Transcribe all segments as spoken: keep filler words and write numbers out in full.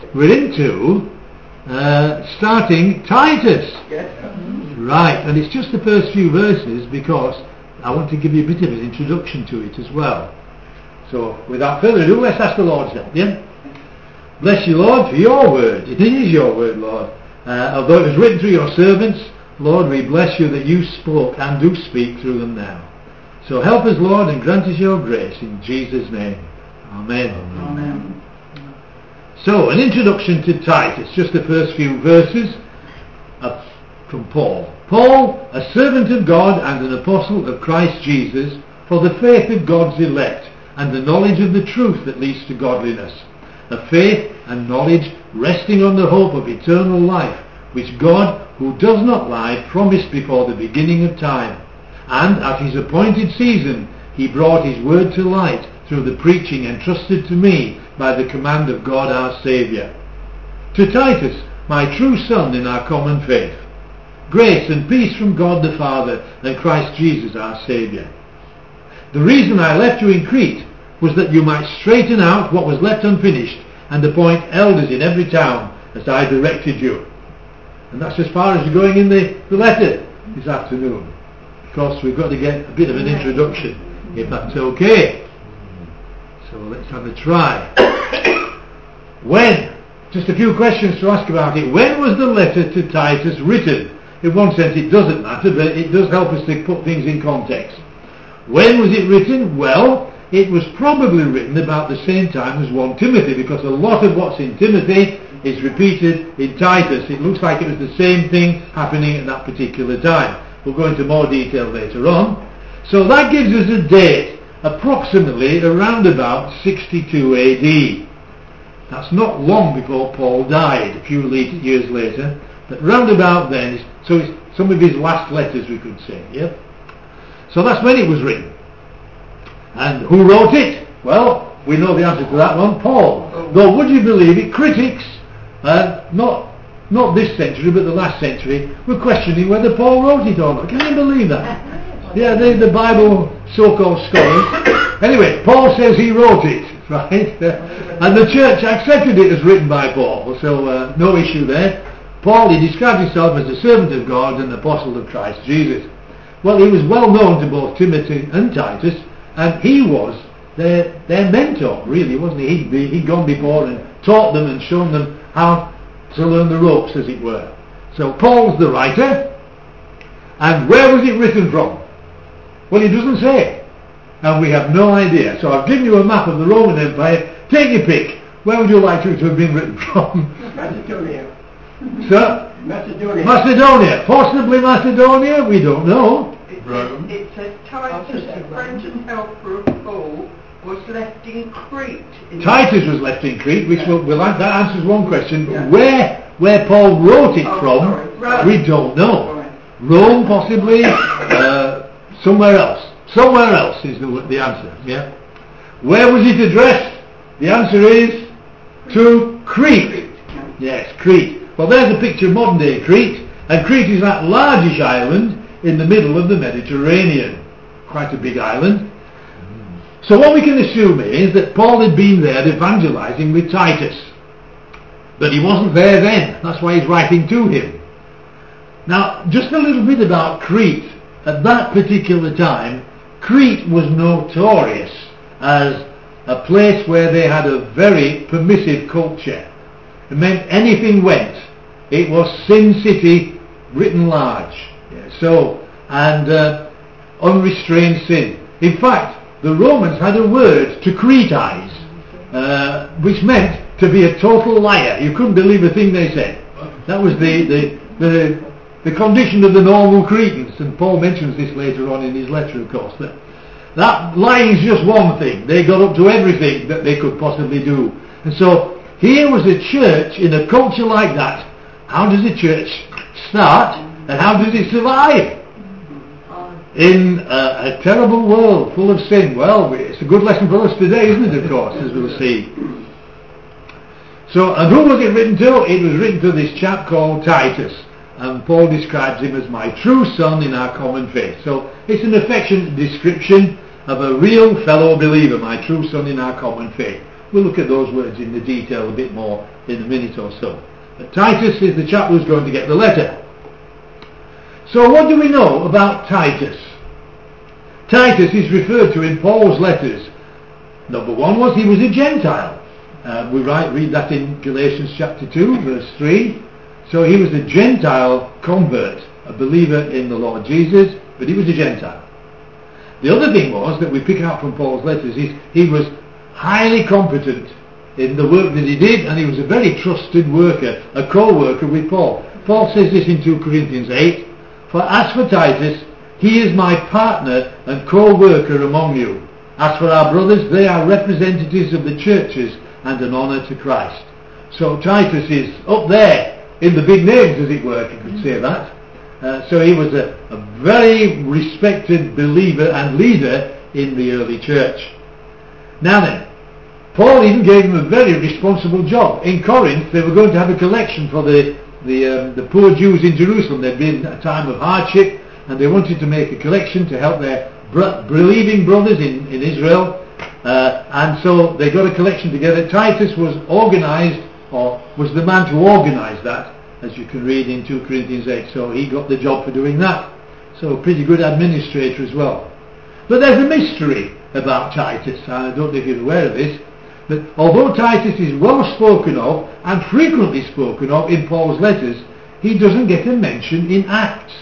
We're into uh, starting Titus. Yes. Right, and it's just the first few verses because I want to give you a bit of an introduction to it as well. So, without further ado, let's ask the Lord's help, yeah? Bless you, Lord, for your word. It is your word, Lord. Uh, although it was written through your servants, Lord, we bless you that you spoke and do speak through them now. So help us, Lord, and grant us your grace in Jesus' name. Amen. Amen. So, an introduction to Titus, just the first few verses of, from Paul. Paul, a servant of God and an apostle of Christ Jesus, for the faith of God's elect and the knowledge of the truth that leads to godliness, a faith and knowledge resting on the hope of eternal life, which God, who does not lie, promised before the beginning of time. And at his appointed season he brought his word to light through the preaching entrusted to me by the command of God our Saviour. To Titus, my true son in our common faith, grace and peace from God the Father and Christ Jesus our Saviour. The reason I left you in Crete was that you might straighten out what was left unfinished and appoint elders in every town as I directed you. And that's as far as you're going in the, the letter this afternoon. Of course, we've got to get a bit of an introduction, if that's okay. So let's have a try. When? Just a few questions to ask about it. When was the letter to Titus written? In one sense it doesn't matter, but it does help us to put things in context. When was it written? Well, it was probably written about the same time as First Timothy, because a lot of what's in Timothy is repeated in Titus. It looks like it was the same thing happening at that particular time. We'll go into more detail later on. So that gives us a date, approximately around about sixty-two A D. That's not long before Paul died, a few years later, but round about then, so it's some of his last letters, we could say, yep. So that's when it was written. And who wrote it? Well, we know the answer to that one, Paul. Though, would you believe it, critics, uh, not not this century, but the last century, were questioning whether Paul wrote it or not. Can you believe that? Yeah, they, the Bible so-called scholars. Anyway, Paul says he wrote it, right? And the church accepted it as written by Paul, so uh, no issue there. Paul, he described himself as a servant of God and apostle of Christ Jesus. Well, he was well known to both Timothy and Titus, and he was their, their mentor, really, wasn't he? He'd, be, he'd gone before and taught them and shown them how to learn the ropes, as it were. So Paul's the writer, and where was it written from? Well, he doesn't say, and we have no idea. So I've given you a map of the Roman Empire. Take your pick. Where would you like it to have been written from? Macedonia. Sir? Macedonia. Macedonia. Possibly Macedonia, we don't know. It Rome. says, it says Titus, the friend and helper of Paul, was left in Crete. In Titus was left in Crete, which will, will that answers one question. But Yeah. where where Paul wrote it Oh, from, sorry. Rome. we don't know. Right. Rome, possibly, uh, somewhere else. Somewhere else is the, the answer. Yeah. Where was it addressed? The answer is to Crete. Crete. Yes, Crete. Well, there's a picture of modern day Crete, and Crete is that largish island in the middle of the Mediterranean. Quite a big island. So what we can assume is that Paul had been there evangelizing with Titus. But he wasn't there then. That's why he's writing to him. Now, just a little bit about Crete. At that particular time, Crete was notorious as a place where they had a very permissive culture. It meant anything went. It was Sin City written large. Yeah, so, and uh, unrestrained sin. In fact, the Romans had a word to Cretize, uh, which meant to be a total liar. You couldn't believe a thing they said. That was the, the, the, the condition of the normal Cretans, and Paul mentions this later on in his letter, of course. That, that lying's just one thing. They got up to everything that they could possibly do. And so, here was a church in a culture like that. How does a church start, and how does it survive? In a, a terrible world full of sin. Well, it's a good lesson for us today, isn't it, of course, as we'll see. So, and who was it written to? It was written to this chap called Titus, and Paul describes him as my true son in our common faith. So, it's an affectionate description of a real fellow believer, my true son in our common faith. we'll look at those words in the detail a bit more in a minute or so. But Titus is the chap who's going to get the letter. So what do we know about Titus? Titus is referred to in Paul's letters. Number one was he was a Gentile. Uh, we write, read that in Galatians chapter two, verse three. So he was a Gentile convert, a believer in the Lord Jesus, but he was a Gentile. The other thing was that we pick out from Paul's letters is he was highly competent in the work that he did, and he was a very trusted worker, a co-worker with Paul. Paul says this in two Corinthians eight, "For as for Titus, he is my partner and co-worker among you. As for our brothers, they are representatives of the churches and an honour to Christ." So Titus is up there in the big names, as it were, if you could say that. Uh, so he was a, a very respected believer and leader in the early church. Now then, Paul even gave him a very responsible job. In Corinth, they were going to have a collection for the the, um, the poor Jews in Jerusalem. There'd been a time of hardship, and they wanted to make a collection to help their br- believing brothers in, in Israel. Uh, and so they got a collection together. Titus was organised, or was the man to organise that, as you can read in two Corinthians eight. So he got the job for doing that. So a pretty good administrator as well. But there's a mystery about Titus, and I don't know if you're aware of this, but although Titus is well spoken of and frequently spoken of in Paul's letters, he doesn't get a mention in Acts.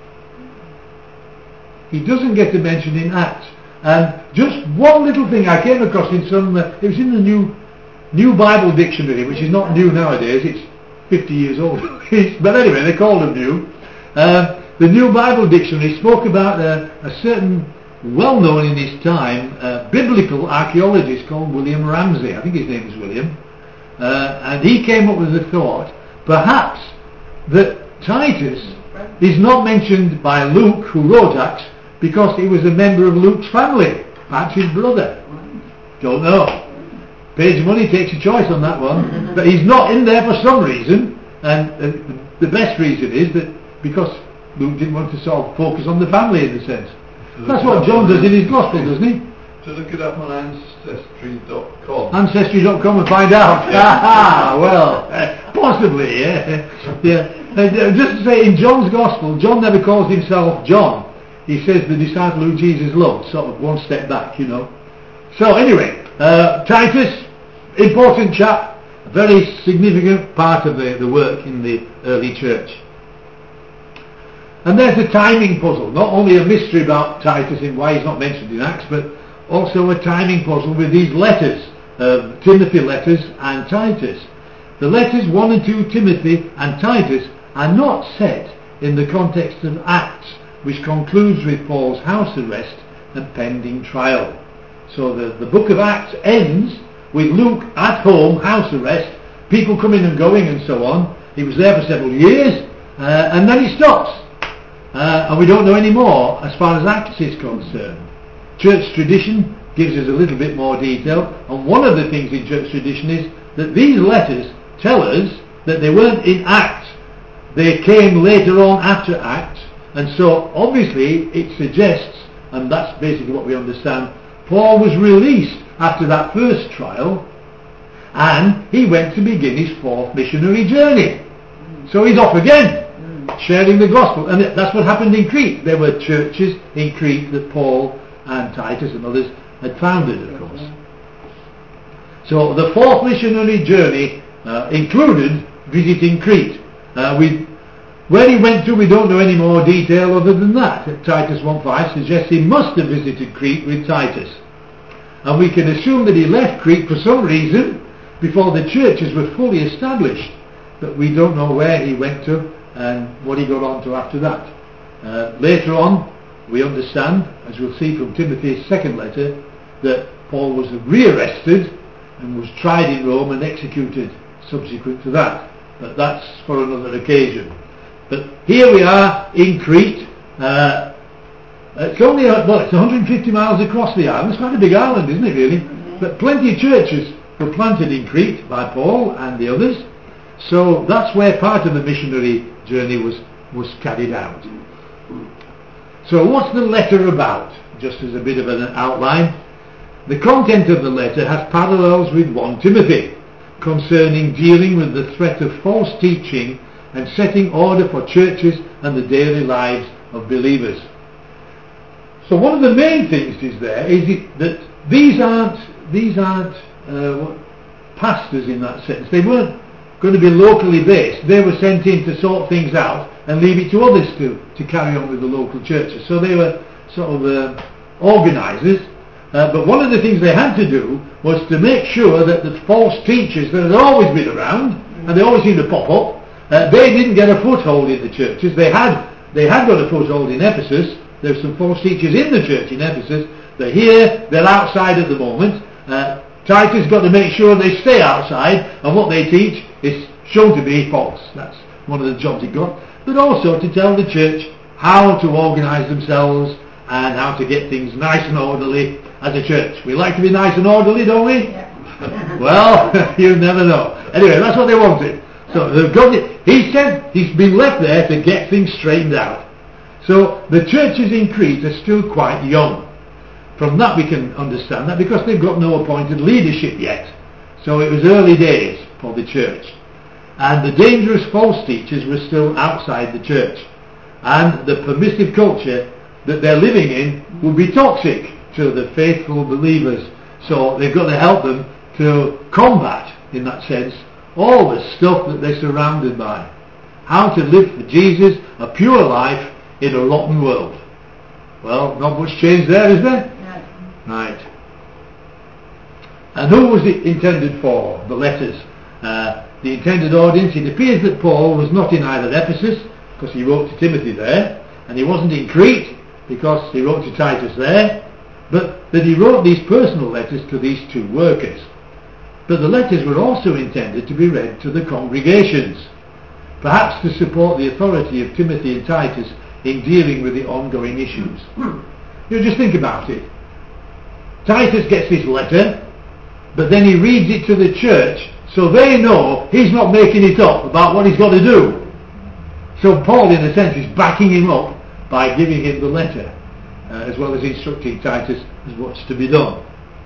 He doesn't get a mention in Acts. And just one little thing I came across in some, uh, it was in the new New Bible Dictionary, which is not new nowadays, it's fifty years old. But anyway, they called them new. Uh, the New Bible Dictionary spoke about uh, a certain, well-known in his time, uh, biblical archaeologist called William Ramsey. I think his name was William. Uh, and he came up with the thought, perhaps, that Titus is not mentioned by Luke, who wrote Acts, because he was a member of Luke's family, perhaps his brother. Don't know. Page Money takes a choice on that one, but he's not in there for some reason, and uh, the best reason is that because Luke didn't want to sort of focus on the family in a sense. That's what John does in his Gospel, doesn't he? To look it up on Ancestry dot com. Ancestry dot com and find out. Ah, well, uh, possibly, yeah. yeah. Uh, just to say, in John's Gospel, John never calls himself John. He says the disciple who Jesus loved, sort of one step back, you know. So anyway, uh, Titus, important chap, very significant part of the, the work in the early church. And there's a timing puzzle, not only a mystery about Titus and why he's not mentioned in Acts, but also a timing puzzle with these letters, uh, Timothy letters and Titus. The letters one and two, Timothy and Titus, are not set in the context of Acts, which concludes with Paul's house arrest and pending trial. So the, the book of Acts ends with Luke at home, house arrest, people coming and going and so on. He was there for several years, uh, and then he stops. Uh, and we don't know any more as far as Acts is concerned. Church tradition gives us a little bit more detail, and one of the things in church tradition is that these letters tell us that they weren't in Acts. They came later on after Acts, and so obviously it suggests, and that's basically what we understand, Paul was released after that first trial, and he went to begin his fourth missionary journey. So he's off again, sharing the gospel. And that's what happened in Crete. There were churches in Crete that Paul and Titus and others had founded, of course. So the fourth missionary journey uh, included visiting Crete. Uh, we, where he went to, we don't know any more detail other than that. Titus one five suggests he must have visited Crete with Titus. And we can assume that he left Crete for some reason before the churches were fully established. But we don't know where he went to and what he got on to after that. Uh, later on, we understand, as we'll see from Timothy's second letter, that Paul was rearrested and was tried in Rome and executed subsequent to that. But that's for another occasion. But here we are in Crete. Uh, it's only, a, well, it's one hundred fifty miles across the island. It's quite a big island, isn't it, really? But plenty of churches were planted in Crete by Paul and the others. So that's where part of the missionary journey was, was carried out. So what's the letter about? Just as a bit of an outline. The content of the letter has parallels with First Timothy concerning dealing with the threat of false teaching and setting order for churches and the daily lives of believers. So one of the main things is there is it, that these aren't these aren't uh, pastors in that sense. They weren't going to be locally based. They were sent in to sort things out and leave it to others to, to carry on with the local churches. So they were sort of uh, organisers. Uh, but one of the things they had to do was to make sure that the false teachers that had always been around, and they always seem to pop up, uh, they didn't get a foothold in the churches. They had they had got a foothold in Ephesus. There's some false teachers in the church in Ephesus. They're here, they're outside at the moment. Uh, Titus got to make sure they stay outside, and what they teach is shown to be false. That's one of the jobs he got. But also to tell the church how to organise themselves and how to get things nice and orderly as a church. We like to be nice and orderly, don't we? Yeah. Well, you never know. Anyway, that's what they wanted. So they've got it. He said he's been left there to get things straightened out. So the churches in Crete are still quite young. From that we can understand that because they've got no appointed leadership yet. So it was early days for the church. And the dangerous false teachers were still outside the church. And the permissive culture that they're living in will be toxic to the faithful believers. So they've got to help them to combat, in that sense, all the stuff that they're surrounded by. How to live for Jesus, a pure life in a rotten world. Well, not much change there, is there? No. Right. And who was it intended for, the letters? Uh, the intended audience, it appears that Paul was not in either Ephesus, because he wrote to Timothy there, and he wasn't in Crete, because he wrote to Titus there, but that he wrote these personal letters to these two workers. But the letters were also intended to be read to the congregations, perhaps to support the authority of Timothy and Titus in dealing with the ongoing issues. You know, just think about it. Titus gets this letter, but then he reads it to the church, so they know he's not making it up about what he's got to do. So Paul, in a sense, is backing him up by giving him the letter, uh, as well as instructing Titus as what's to be done.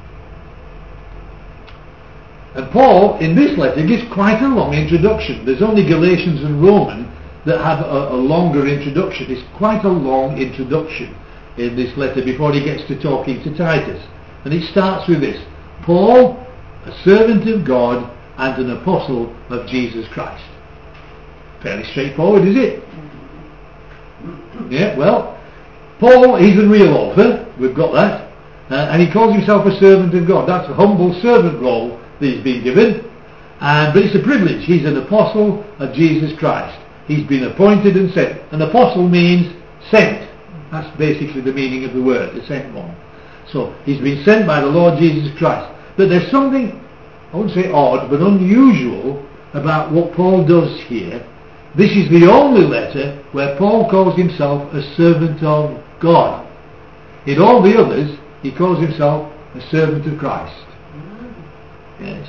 And Paul, in this letter, gives quite a long introduction. There's only Galatians and Romans that have a, a longer introduction. It's quite a long introduction in this letter before he gets to talking to Titus. And it starts with this: Paul, a servant of God and an apostle of Jesus Christ. Fairly straightforward, is it? Yeah, well, Paul, he's a real author, we've got that, uh, and he calls himself a servant of God. That's a humble servant role that he's been given, and but it's a privilege. He's an apostle of Jesus Christ. He's been appointed and sent. An apostle means sent. That's basically the meaning of the word, the sent one. So he's been sent by the Lord Jesus Christ. But there's something, I wouldn't say odd, but unusual about what Paul does here. This is the only letter where Paul calls himself a servant of God. In all the others, he calls himself a servant of Christ. Yes.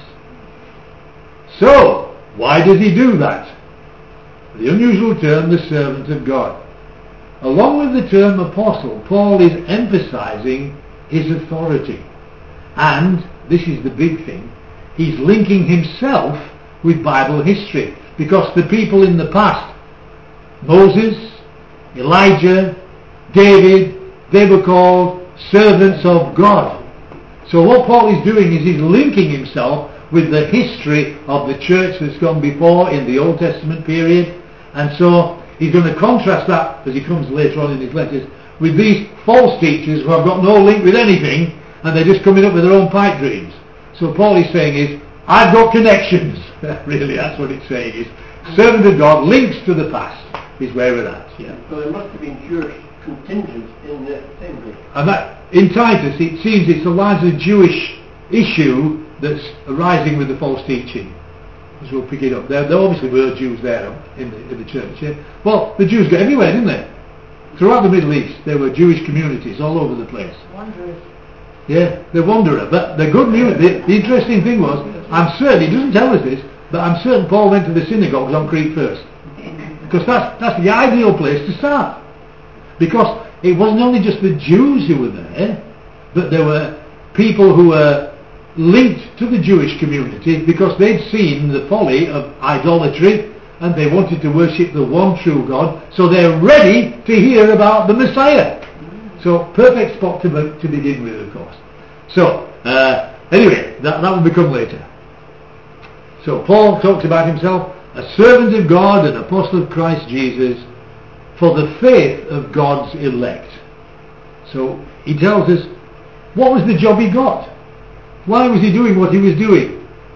So, why does he do that? The unusual term, the servant of God. Along with the term apostle, Paul is emphasizing his authority. And, this is the big thing, he's linking himself with Bible history. Because the people in the past, Moses, Elijah, David, they were called servants of God. So what Paul is doing is he's linking himself with the history of the church that's gone before in the Old Testament period. And so he's going to contrast that, as he comes later on in his letters, with these false teachers who have got no link with anything, and they're just coming up with their own pipe dreams. So Paul is saying is, I've got connections. Really, that's what it's saying is, servant of God, links to the past, is where we're at. Yeah. So there must have been Jewish contingents in the assembly. And that, in Titus, it seems it's a largely Jewish issue that's arising with the false teaching, as we'll pick it up. There, there obviously were Jews there in the, in the church. Yeah? Well, the Jews got everywhere, didn't they? Throughout the Middle East, there were Jewish communities all over the place. Wanderers. Yeah, the wanderer. But the good news, the, the interesting thing was, I'm certain, he doesn't tell us this, but I'm certain Paul went to the synagogues on Crete first. Because that's, that's the ideal place to start. Because it wasn't only just the Jews who were there, but there were people who were linked to the Jewish community because they'd seen the folly of idolatry and they wanted to worship the one true God, so they're ready to hear about the Messiah. So perfect spot to, to begin with, of course. So uh, anyway, that, that will become later. So Paul talks about himself, a servant of God, an apostle of Christ Jesus, for the faith of God's elect. So he tells us, what was the job he got? Why was he doing what he was doing?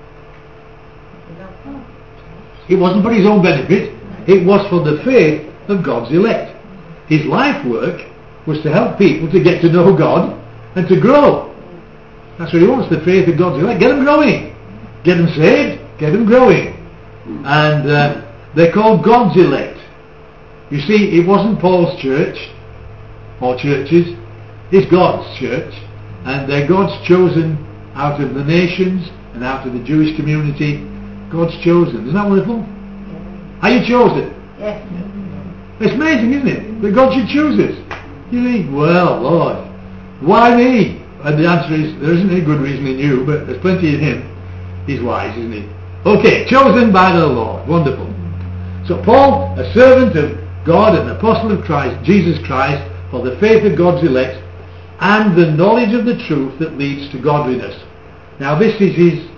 It wasn't for his own benefit, it was for the faith of God's elect. His life work was to help people to get to know God and to grow. That's what he wants, the faith of God's elect. Get them growing. Get them saved, get them growing. And uh, they're called God's elect. You see, it wasn't Paul's church or churches, it's God's church, and they're God's chosen out of the nations and out of the Jewish community. God's chosen. Isn't that wonderful? Yeah. Are you chosen? Yes. It's amazing, isn't it? That God should choose us. You think, well, Lord, why me? And the answer is, there isn't any good reason in you, but there's plenty in him. He's wise, isn't he? Okay, chosen by the Lord. Wonderful. So Paul, a servant of God, an apostle of Christ, Jesus Christ, for the faith of God's elect, and the knowledge of the truth that leads to godliness. Now this is his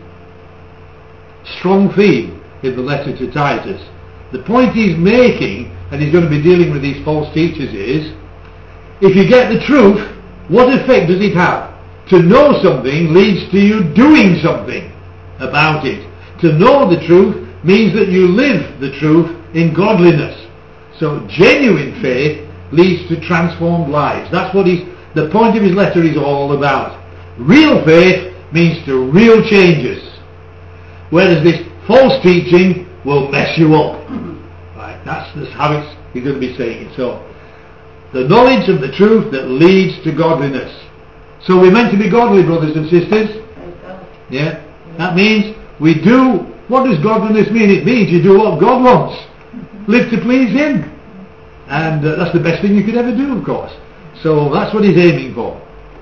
strong theme in the letter to Titus. The point he's making, and he's going to be dealing with these false teachers, is if you get the truth, what effect does it have? To know something leads to you doing something about it. To know the truth means that you live the truth in godliness. So genuine faith leads to transformed lives. That's what he's, the point of his letter is all about. Real faith means to real changes. Whereas this false teaching will mess you up. Right? That's, that's how it's, you're going to be saying it. So, the knowledge of the truth that leads to godliness. So we're meant to be godly, brothers and sisters. Yeah? That means we do, what does godliness mean? It means you do what God wants. Live to please Him. And uh, that's the best thing you could ever do, of course. So that's what he's aiming for.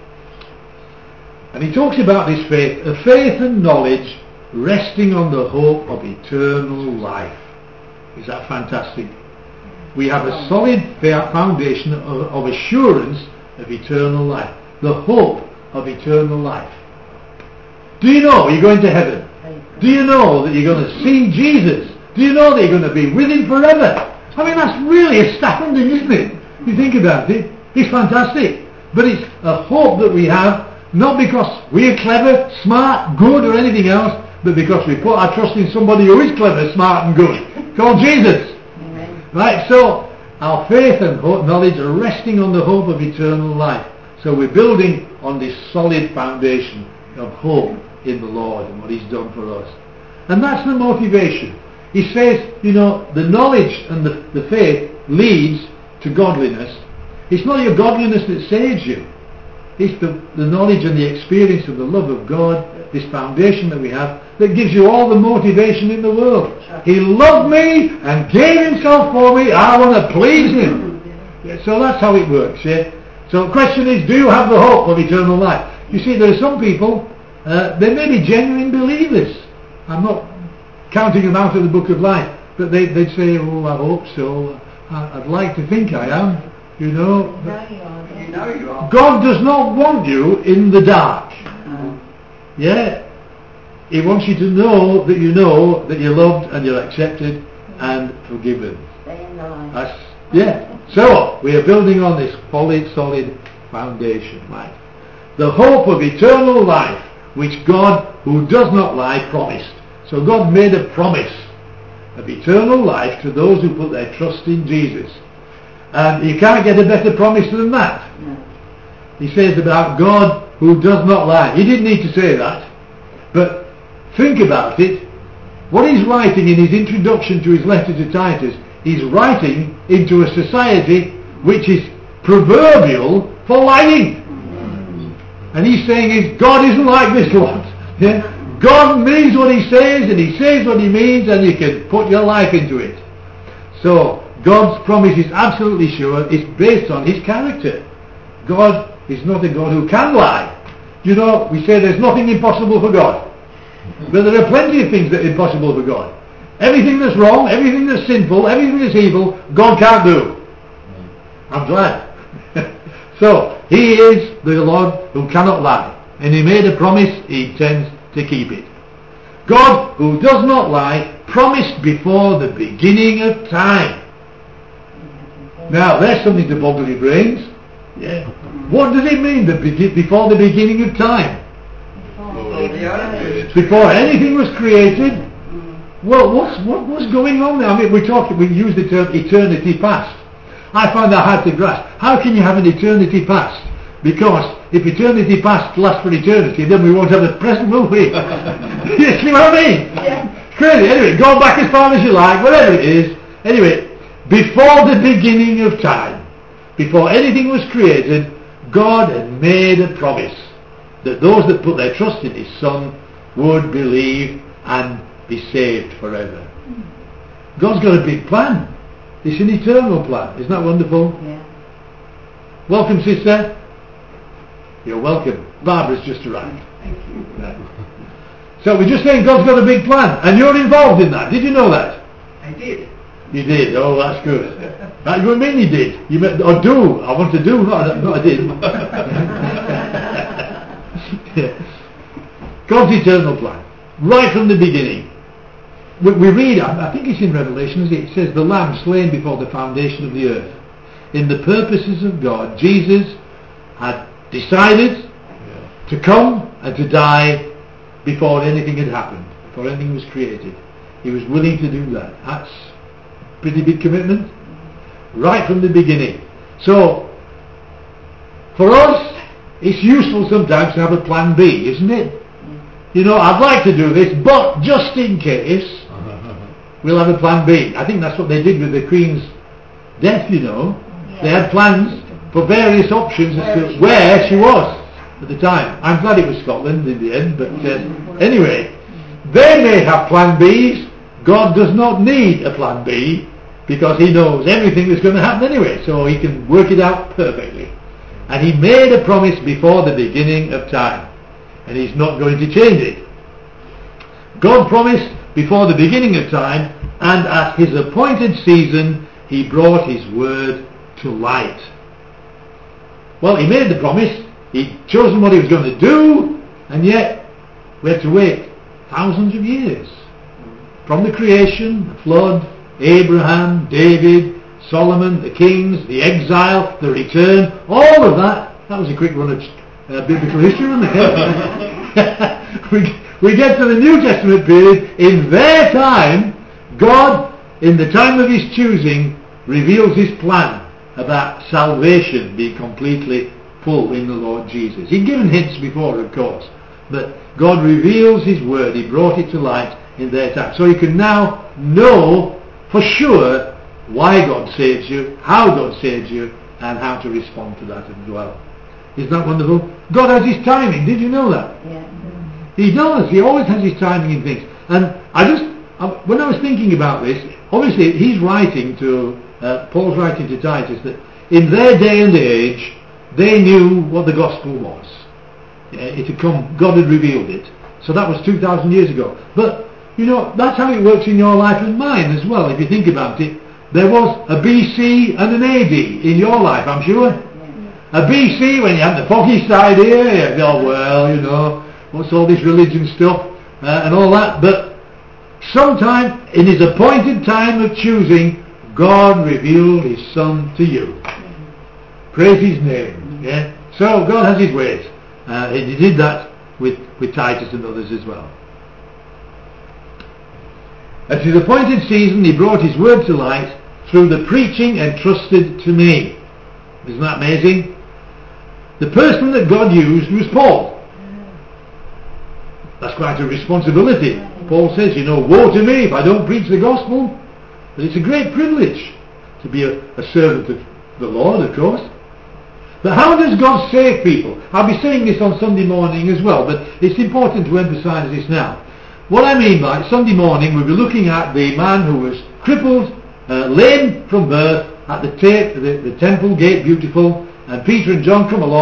And he talks about this faith, a faith and knowledge resting on the hope of eternal life. Is that fantastic? We have a solid foundation of, of assurance of eternal life. The hope of eternal life. Do you know you're going to heaven? Do you know that you're going to see Jesus? Do you know that you're going to be with Him forever? I mean, that's really astounding, isn't it? You think about it. It's fantastic. But it's a hope that we have, not because we're clever, smart, good or anything else, but because we put our trust in somebody who is clever, smart and good, called Jesus. Amen. Right, so our faith and hope, knowledge are resting on the hope of eternal life. So we're building on this solid foundation of hope in the Lord and what He's done for us. And that's the motivation. He says, you know, the knowledge and the, the faith leads to godliness. It's not your godliness that saves you. It's the, the knowledge and the experience of the love of God, this foundation that we have, that gives you all the motivation in the world. He loved me and gave Himself for me. I want to please Him. Yeah, so that's how it works. Yeah? So the question is, do you have the hope of eternal life? You see, there are some people, uh, they may be genuine believers. I'm not counting them out of the book of life, but they, they'd say, oh, I hope so. I, I'd like to think I am. You know, You know you are. God does not want you in the dark. Yeah, He wants you to know that you know that you're loved and you're accepted and forgiven. Stay in the line. That's, yeah. So we are building on this solid, solid foundation, right? The hope of eternal life, which God, who does not lie, promised. So God made a promise of eternal life to those who put their trust in Jesus. And you can't get a better promise than that. No. He says about God who does not lie. He didn't need to say that. But think about it. What he's writing in his introduction to his letter to Titus, he's writing into a society which is proverbial for lying. Mm. And he's saying is God isn't like this lot. Yeah? God means what He says and He says what He means, and you can put your life into it. So God's promise is absolutely sure. It's based on His character. God is not a God who can lie. You know, we say there's nothing impossible for God. But there are plenty of things that are impossible for God. Everything that's wrong, everything that's sinful, everything that's evil, God can't do. I'm glad. So, He is the Lord who cannot lie. And He made a promise, He intends to keep it. God, who does not lie, promised before the beginning of time. Now, there's something to boggle your brains. Yeah. What does it mean, the be- before the beginning of time? Before anything was created? Well, what's, what, what's going on there? I mean, we talk, we use the term eternity past. I find that hard to grasp. How can you have an eternity past? Because if eternity past lasts for eternity, then we won't have a present, will we? You see what I mean? Yeah. Crazy. Anyway, go back as far as you like, whatever it is. Anyway, before the beginning of time, before anything was created, God had made a promise that those that put their trust in His Son would believe and be saved forever. God's got a big plan. It's an eternal plan. Isn't that wonderful? Yeah. Welcome, sister. You're welcome. Barbara's just arrived. Thank you. Right. So we're just saying God's got a big plan, and you're involved in that. Did you know that? I did. You did. Oh, that's good. Right, what do you mean you did? You meant, or do. I want to do, not, not I did. God's eternal plan, right from the beginning. We, we read, I think it's in Revelation, it says, the Lamb slain before the foundation of the earth. In the purposes of God, Jesus had decided yeah. to come and to die before anything had happened, before anything was created. He was willing to do that. That's a pretty big commitment, right from the beginning. So, for us, it's useful sometimes to have a plan B, isn't it? You know, I'd like to do this, but just in case, we'll have a plan B. I think that's what they did with the Queen's death, you know. Yeah. They had plans for various options as to where she was at the time. I'm glad it was Scotland in the end, but uh, anyway, they may have plan Bs. God does not need a plan B because He knows everything that's going to happen anyway, so He can work it out perfectly. And He made a promise before the beginning of time, and He's not going to change it. God promised before the beginning of time, and at His appointed season He brought His word to light. Well, He made the promise, He'd chosen what He was going to do, and yet we had to wait thousands of years. From the creation, the flood, Abraham, David, Solomon, the kings, the exile, the return, all of that. That was a quick run of uh, biblical history, wasn't it? we, we get to the New Testament period. In their time, God, in the time of His choosing, reveals His plan about salvation being completely full in the Lord Jesus. He'd given hints before, of course, but God reveals His word. He brought it to light in their time. So you can now know for sure why God saves you, how God saves you, and how to respond to that as well. Isn't that wonderful? God has His timing. Did you know that? Yeah. He does. He always has His timing in things. And I just, when I was thinking about this, obviously he's writing to, uh, Paul's writing to Titus that in their day and age, they knew what the gospel was. It had come, God had revealed it. So that was two thousand years ago. But, you know, that's how it works in your life and mine as well, if you think about it. There was a B C and an A D in your life, I'm sure. A B C, when you had the foggy side here, you go, well, you know, what's all this religion stuff uh, and all that. But sometime in His appointed time of choosing, God revealed His Son to you. Praise His name. Yeah. So God has His ways. Uh, and He did that with, with Titus and others as well. At His appointed season, He brought His word to light through the preaching entrusted to me. Isn't that amazing? The person that God used was Paul. That's quite a responsibility. Paul says, you know, woe to me if I don't preach the gospel. But it's a great privilege to be a, a servant of the Lord, of course. But how does God save people? I'll be saying this on Sunday morning as well, but it's important to emphasize this now. What I mean by Sunday morning, we'll be looking at the man who was crippled, uh, lame from birth, at the, ta- the, the temple gate, beautiful, and Peter and John come along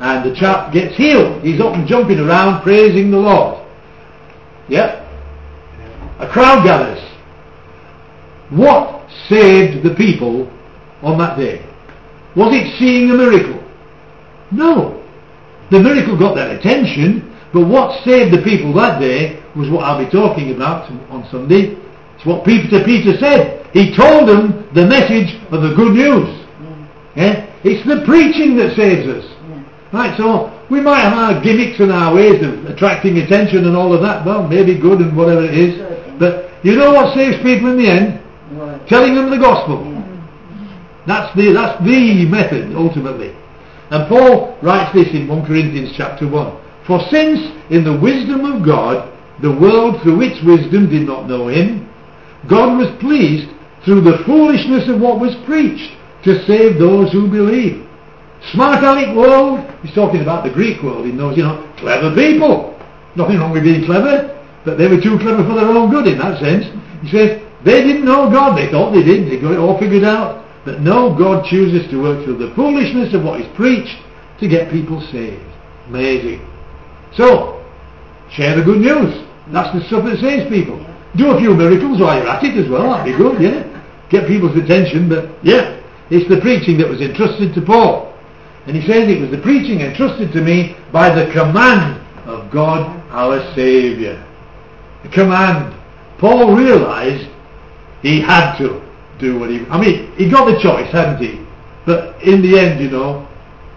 and the chap gets healed. He's up and jumping around praising the Lord. Yep. A crowd gathers. What saved the people on that day? Was it seeing a miracle? No. The miracle got their attention, but what saved the people that day was what I'll be talking about on Sunday. It's what Peter Peter said. He told them the message of the good news. Yeah. Yeah? It's the preaching that saves us. Yeah. Right, so we might have our gimmicks and our ways of attracting attention and all of that. Well, maybe good and whatever it is. But you know what saves people in the end? What? Telling them the gospel. Yeah. That's the that's the method ultimately. And Paul writes this in First Corinthians chapter one. For since in the wisdom of God the world through its wisdom did not know him, God was pleased through the foolishness of what was preached to save those who believe. Smart aleck world, he's talking about the Greek world in those, you know, clever people. Nothing wrong with being clever, but they were too clever for their own good in that sense. He says, they didn't know God, they thought they did, they got it all figured out. But no, God chooses to work through the foolishness of what is preached to get people saved. Amazing. So, share the good news. That's the stuff that saves people. Do a few miracles while you're at it as well, that'd be good, yeah. Get people's attention, but yeah, it's the preaching that was entrusted to Paul. And he says it was the preaching entrusted to me by the command of God our Saviour. The command. Paul realised he had to do what he... I mean, he got the choice, hadn't he? But in the end, you know...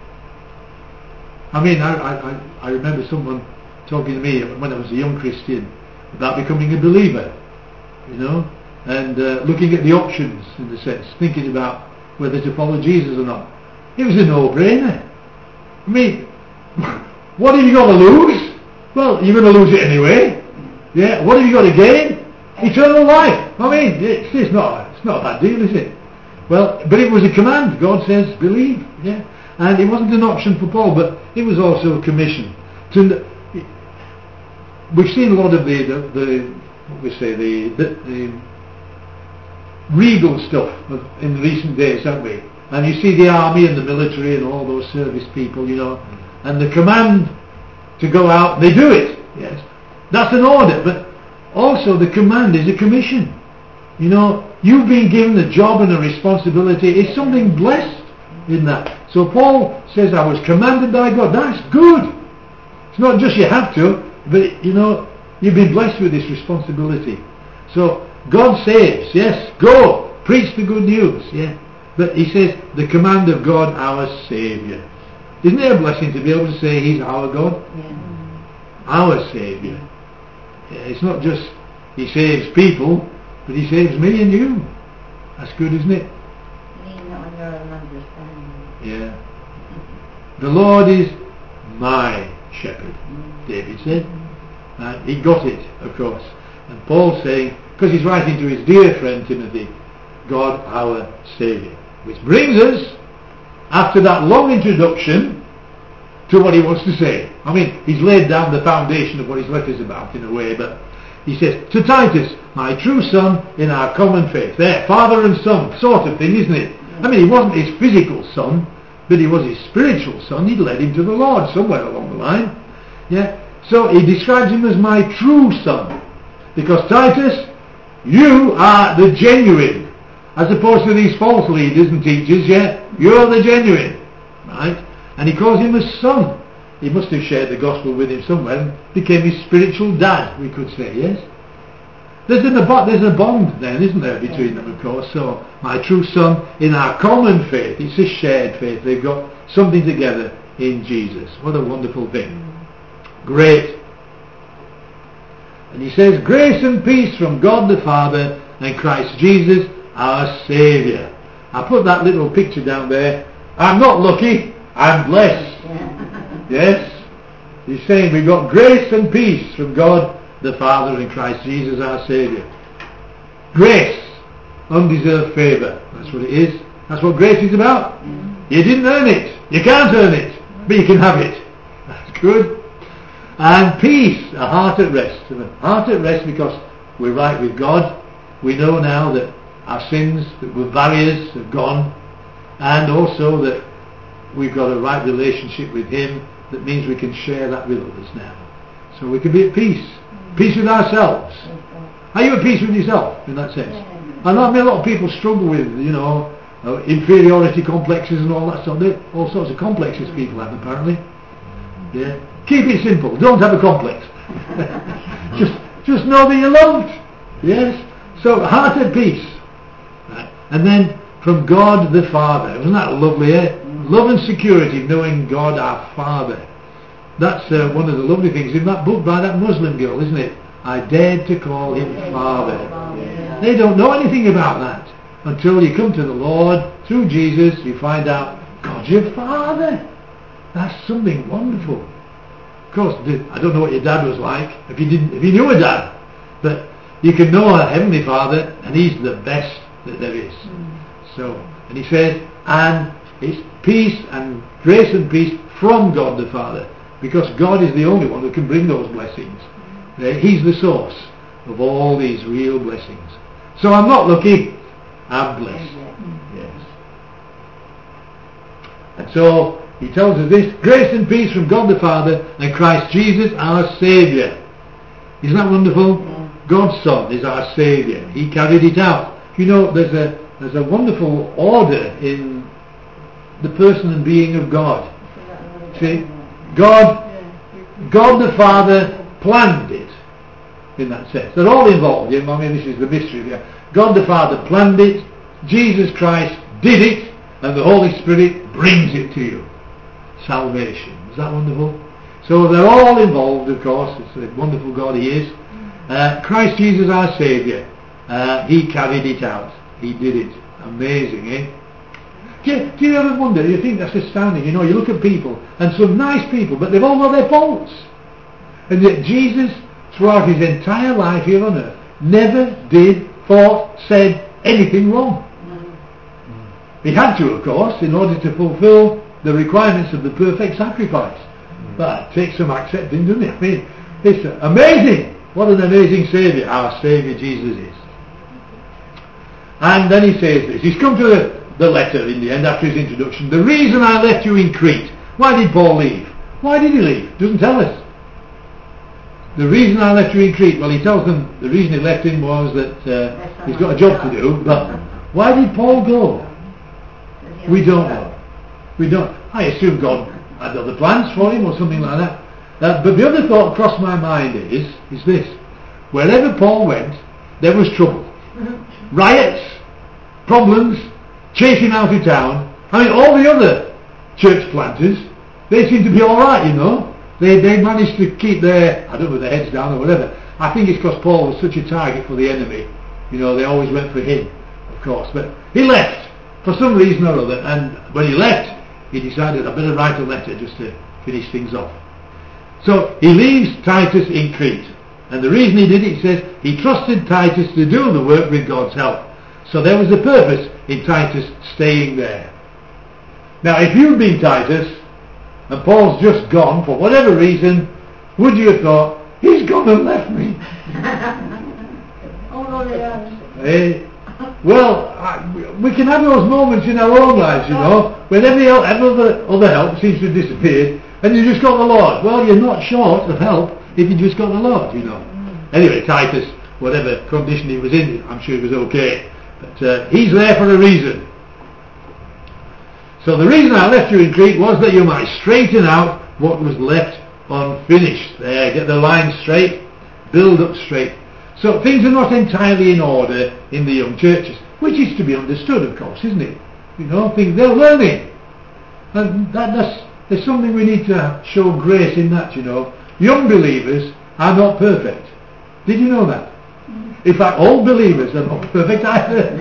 I mean, I, I, I remember someone talking to me when I was a young Christian about becoming a believer, you know, and uh, looking at the options, in the sense, thinking about whether to follow Jesus or not. It was a no-brainer. I mean, what have you got to lose? Well, you're going to lose it anyway. Yeah. What have you got to gain? Eternal life. I mean, it's, it's not it's not a bad deal, is it? Well, but it was a command. God says, believe. Yeah. And it wasn't an option for Paul, but it was also a commission. To, we've seen a lot of the, the, the what we say, the, the, the regal stuff of, in recent days, haven't we? And you see the army and the military and all those service people, you know, and the command to go out, they do it. Yes, that's an order, but also the command is a commission. You know, you've been given a job and a responsibility. It's something blessed in that. So Paul says, I was commanded by God. That's good. It's not just you have to, but you know, you've been blessed with this responsibility. So God saves, yes, go, preach the good news, yeah. But he says, the command of God, our Saviour. Isn't it a blessing to be able to say He's our God? Yeah. Our Saviour. Yeah, it's not just He saves people, but He saves me and you. That's good, isn't it? Lean on your own understanding. Yeah. The Lord is my shepherd, mm. David said. And he got it, of course. And Paul's saying, because he's writing to his dear friend Timothy, God our Saviour. Which brings us, after that long introduction, to what he wants to say. I mean, he's laid down the foundation of what his letter's about, in a way, but he says, to Titus, my true son in our common faith. There, father and son, sort of thing, isn't it? I mean, he wasn't his physical son, but he was his spiritual son. He'd led him to the Lord somewhere along the line. Yeah. So he describes him as my true son. Because Titus, you are the genuine. As opposed to these false leaders and teachers, yeah, you're the genuine, right? And he calls him a son. He must have shared the gospel with him somewhere and became his spiritual dad, we could say, yes? There's, an, there's a bond then, isn't there, between them, of course. So, my true son, in our common faith, it's a shared faith. They've got something together in Jesus. What a wonderful thing. Great. And he says, grace and peace from God the Father and Christ Jesus, our Saviour. I put that little picture down there. I'm not lucky, I'm blessed. Yes? He's saying we've got grace and peace from God the Father and Christ Jesus our Saviour. Grace, undeserved favour. That's what it is. That's what grace is about. You didn't earn it. You can't earn it. But you can have it. That's good. And peace, a heart at rest. A heart at rest because we're right with God. We know now that our sins that were barriers have gone, and also that we've got a right relationship with Him that means we can share that with others now. So we can be at peace. Peace with ourselves. Are you at peace with yourself in that sense? I know I mean, a lot of people struggle with, you know, uh, inferiority complexes and all that sort of, all sorts of complexes people have apparently. Yeah. Keep it simple. Don't have a complex. just, just know that you're loved. Yes. So heart at peace. Right. And then from God the Father. Isn't that lovely? Eh? Love and security, knowing God our Father. That's uh, one of the lovely things in that book by that Muslim girl, isn't it? I dared to call him Father. Yeah. They don't know anything about that until you come to the Lord through Jesus. You find out God's your Father. That's something wonderful. Of course, I don't know what your dad was like. If you didn't, if you knew a dad, but you can know a heavenly Father, and He's the best that there is. Mm. So, and He says, and it's peace and grace and peace from God the Father, because God is the only one who can bring those blessings. He's the source of all these real blessings. So I'm not lucky, I'm blessed. Yes. And so he tells us this: grace and peace from God the Father and Christ Jesus our Saviour. Isn't that wonderful? Yeah. God's Son is our Saviour. He carried it out. You know, there's a there's a wonderful order in the person and being of God. See, God, God the Father planned it, in that sense. They're all involved. I mean, this is the mystery here. God the Father planned it, Jesus Christ did it, and the Holy Spirit brings it to you. Salvation. Is that wonderful? So they're all involved, of course. It's a wonderful God He is. Uh, Christ Jesus our Saviour. Uh, he carried it out. He did it. Amazing, eh? Do you, do you ever wonder, you think that's astounding, you know, you look at people, and some nice people, but they've all got their faults. And yet Jesus, throughout His entire life here on earth, never did, thought, said anything wrong. Mm. He had to, of course, in order to fulfill the requirements of the perfect sacrifice. Mm. But it takes some accepting, doesn't it? I mean, it's amazing. What an amazing Saviour our Saviour Jesus is. And then he says this. He's come to the, the letter in the end after his introduction. The reason I left you in Crete. Why did Paul leave? Why did he leave? Doesn't tell us. The reason I left you in Crete. Well, he tells them the reason he left him was that uh, he's got a job to do. But why did Paul go? We don't know. We don't. I assume God had other plans for him or something like that. Uh, but the other thought crossed my mind is, is this. Wherever Paul went, there was trouble. Riots, problems, chasing out of town. I mean, all the other church planters, they seem to be alright, you know. They they managed to keep their, I don't know, their heads down or whatever. I think it's because Paul was such a target for the enemy. You know, they always went for him, of course. But he left, for some reason or other. And when he left, he decided, I better write a letter just to finish things off. So he leaves Titus in Crete. And the reason he did it, he says, he trusted Titus to do the work with God's help. So there was a purpose in Titus staying there. Now, if you'd been Titus, and Paul's just gone, for whatever reason, would you have thought, he's gone and left me? Oh, no, they are. Eh? Well, I, we can have those moments in our own lives, you know, when every, every other, other help seems to have disappeared, and you just got the Lord. Well, you're not short of help if you just got the Lord, you know. Anyway, Titus, whatever condition he was in, I'm sure he was okay. But uh, he's there for a reason. So the reason I left you in Crete was that you might straighten out what was left unfinished. There, get the line straight, build up straight. So things are not entirely in order in the young churches, which is to be understood, of course, isn't it? You know, things, they're learning. And that, that's, there's something we need to show grace in that, you know. Young believers are not perfect. Did you know that? In fact, all believers are not perfect either.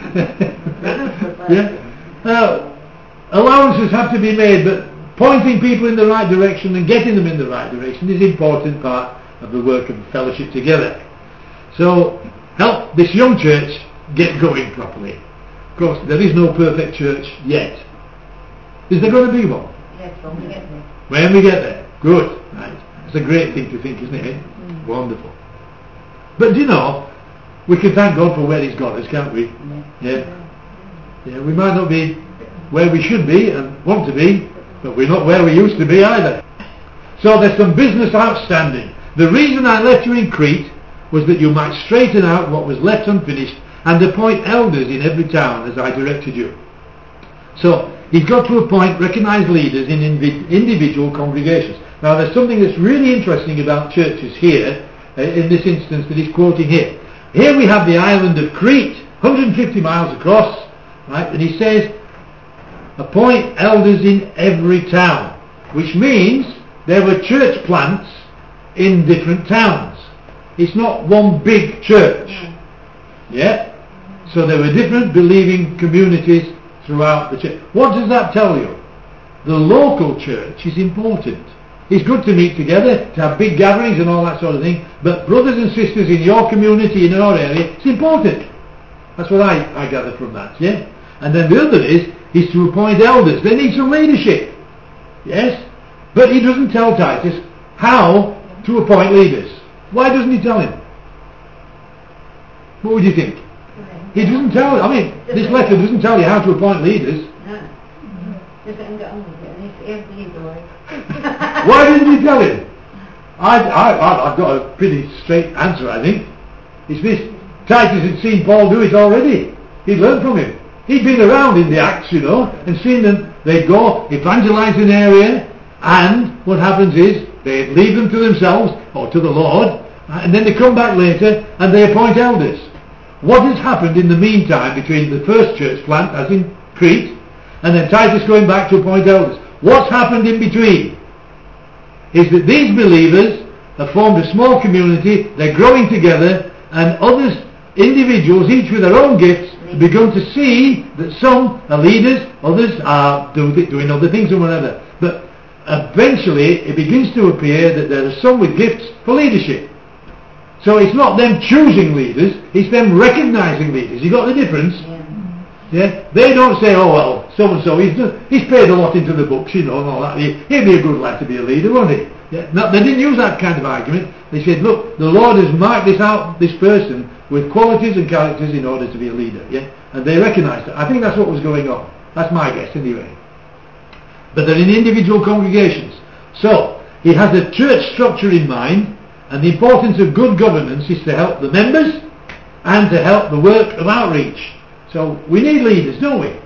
Yeah. Uh, allowances have to be made, but pointing people in the right direction and getting them in the right direction is an important part of the work of fellowship together. So help this young church get going properly. Of course, there is no perfect church yet. Is there going to be one? Yes, when we get there. When we get there. Good. Right. It's a great thing to think, isn't it? Mm. Wonderful. But do you know, we can thank God for where He's got us, can't we? Yeah. Yeah. Yeah. We might not be where we should be and want to be, but we're not where we used to be either. So there's some business outstanding. The reason I left you in Crete was that you might straighten out what was left unfinished and appoint elders in every town as I directed you. So he's got to appoint recognised leaders in invi- individual congregations. Now there's something that's really interesting about churches here, uh, in this instance that he's quoting here. Here we have the island of Crete, one hundred fifty miles across, right? And he says, appoint elders in every town, which means there were church plants in different towns. It's not one big church. Yeah? So there were different believing communities throughout the church. What does that tell you? The local church is important. It's good to meet together, to have big gatherings and all that sort of thing, but brothers and sisters in your community, in your area, it's important. That's what I, I gather from that, yeah? And then the other is, is to appoint elders. They need some leadership. Yes? But he doesn't tell Titus how to appoint leaders. Why doesn't he tell him? What would you think? He doesn't tell, I mean, this letter doesn't tell you how to appoint leaders. Why didn't he tell him? I, I, I've got a pretty straight answer, I think. It's this. Titus had seen Paul do it already. He'd learned from him. He'd been around in the Acts, you know, and seen them. They'd go, evangelize an area, and what happens is, they leave them to themselves, or to the Lord, and then they come back later, and they appoint elders. What has happened in the meantime between the first church plant, as in Crete, and then Titus going back to appoint elders? What's happened in between is that these believers have formed a small community, they're growing together, and others, individuals, each with their own gifts, have begun to see that some are leaders, others are doing other things or whatever. But eventually it begins to appear that there are some with gifts for leadership. So it's not them choosing leaders, it's them recognizing leaders. You got the difference? Yeah? They don't say, oh well, so-and-so, he's, he's paid a lot into the books, you know, and all that. He, he'd be a good lad to be a leader, won't he? Yeah? No, they didn't use that kind of argument. They said, look, the Lord has marked this out, this person, with qualities and characters in order to be a leader. Yeah? And they recognized it. I think that's what was going on. That's my guess, anyway. But they're in individual congregations. So, he has a church structure in mind, and the importance of good governance is to help the members and to help the work of outreach. So we need leaders, don't we?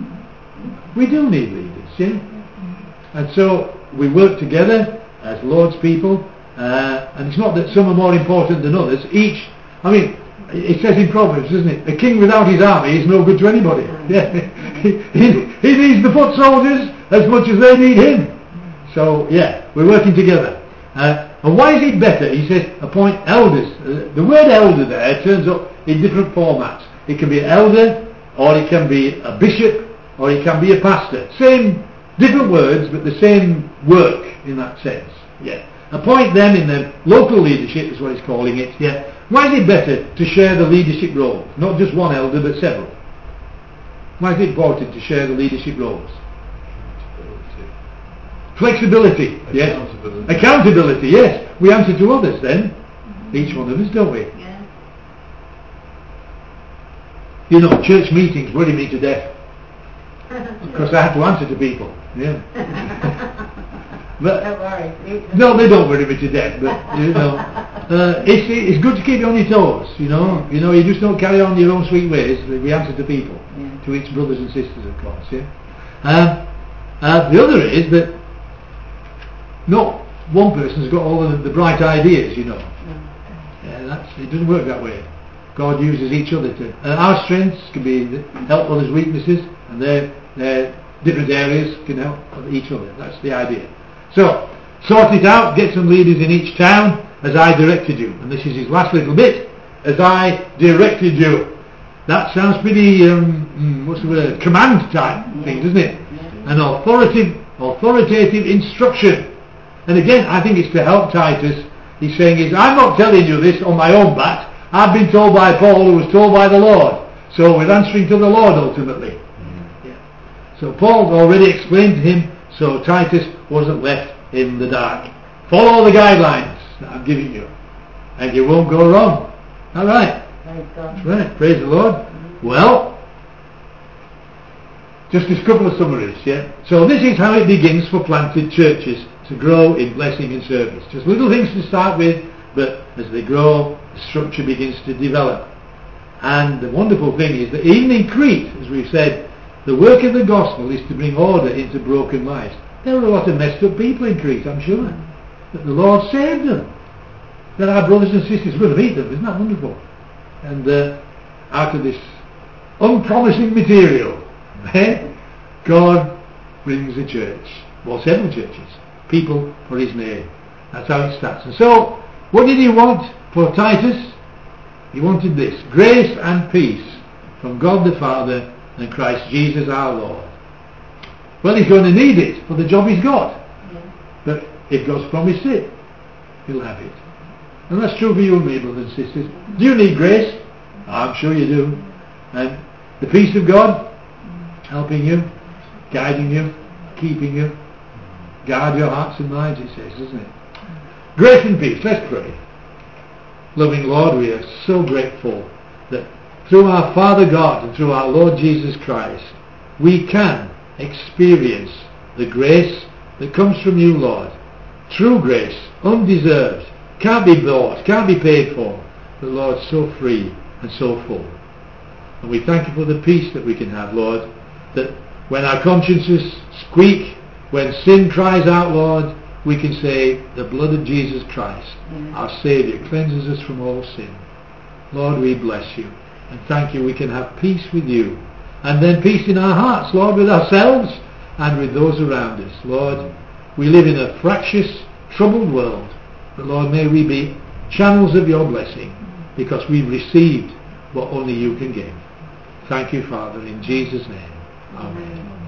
We do need leaders, yeah? And so we work together as Lord's people, uh, and it's not that some are more important than others. Each, I mean, it says in Proverbs, doesn't it? A king without his army is no good to anybody. Yeah. he, he, he needs the foot soldiers as much as they need him. So, yeah, we're working together. Uh, and why is it better? He says, appoint elders. Uh, the word elder there turns up in different formats. It can be an elder, or it can be a bishop, or it can be a pastor. Same, different words, but the same work in that sense. Yeah. Appoint them in their local leadership is what he's calling it. Yeah. Why is it better to share the leadership role? Not just one elder, but several. Why is it important to share the leadership roles? Flexibility. Yes. Accountability. Accountability, yes. We answer to others then. Each one of us, don't we? Yeah. You know, church meetings worry me to death. Because I have to answer to people. Yeah. But, don't worry. no, they don't worry me to death, but, you know, uh, it's, it's good to keep you on your toes, you know. You know, you just don't carry on your own sweet ways. We answer to people, yeah. To each brothers and sisters, of course, yeah. Um, uh, the other is that not one person's got all the, the bright ideas, you know. Yeah, that's, it doesn't work that way. God uses each other to... Uh, our strengths can be help others' weaknesses, and their, their different areas can help each other. That's the idea. So, sort it out, get some leaders in each town, as I directed you. And this is his last little bit, as I directed you. That sounds pretty, um, what's the word, command type thing, doesn't it? An authoritative, authoritative instruction. And again, I think it's to help Titus. He's saying, is, I'm not telling you this on my own bat. I've been told by Paul, who was told by the Lord. So we're answering to the Lord ultimately. Mm. Yeah. So Paul already explained to him, so Titus wasn't left in the dark. Follow the guidelines that I'm giving you, and you won't go wrong. All right. That's right. Praise the Lord. Well, Just a couple of summaries, yeah? So this is how it begins for planted churches to grow in blessing and service. Just little things to start with, but as they grow, the structure begins to develop. And the wonderful thing is that even in Crete, as we've said, the work of the gospel is to bring order into broken lives. There were a lot of messed up people in Crete, I'm sure. But the Lord saved them. Then our brothers and sisters, we're going to meet them, isn't that wonderful? And uh, out of this unpromising material, eh, God brings a church, well, several churches, people for his name. That's how it starts. And so, what did he want for Titus? He wanted this: grace and peace from God the Father and Christ Jesus our Lord. Well, he's going to need it for the job he's got. Yeah. But if God's promised it, he'll have it. And that's true for you and me, brothers and sisters. Do you need grace? I'm sure you do. And the peace of God helping you, guiding you, keeping you. Guard your hearts and minds, it says, doesn't it? Grace and peace. Let's pray. Loving Lord, we are so grateful that through our Father God and through our Lord Jesus Christ, we can experience the grace that comes from you, Lord. True grace, undeserved, can't be bought, can't be paid for, but Lord, so free and so full. And we thank you for the peace that we can have, Lord, that when our consciences squeak, when sin cries out, Lord, we can say, the blood of Jesus Christ, mm. our Saviour, cleanses us from all sin. Lord, we bless you and thank you we can have peace with you, and then peace in our hearts, Lord, with ourselves and with those around us. Lord, we live in a fractious, troubled world, but Lord, may we be channels of your blessing, because we've received what only you can give. Thank you, Father, in Jesus' name. Amen.